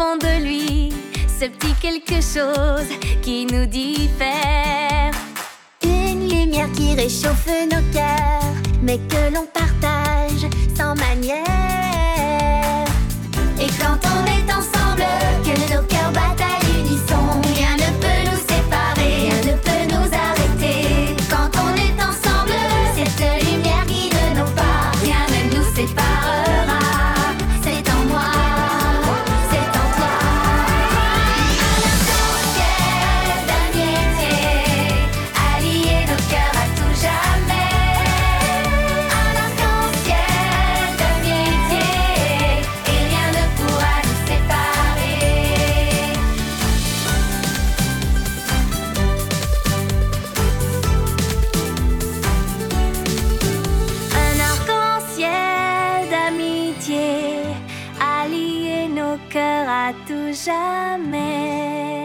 fond de lui ce petit quelque chose qui nous diffère. Une lumière qui réchauffe nos cœurs, mais que l'on partage sans manière. Et quand on est ensemble, que nos cœurs battent à l'unisson, rien ne peut nous séparer, rien ne peut nous arrêter. Quand on est ensemble, cette lumière guide nos pas, rien ne nous séparera. C'est en moi, c'est en toi. Un arc-en-ciel d'amitié a lié nos cœurs à tout jamais. Un arc-en-ciel d'amitié et rien ne pourra nous séparer. Un arc-en-ciel d'amitié a lié nos cœurs à tout jamais.